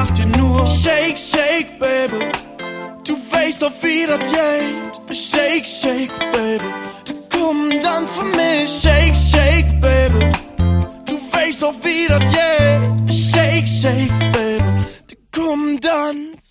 mach dir nur Shake, Shake, Baby. Du weißt doch, wie das geht. Shake, Shake, Baby. Du komm, dans für mich. Shake, Shake, Baby. Du weißt doch, wie das geht. Shake, Shake, Baby. Du komm, dans.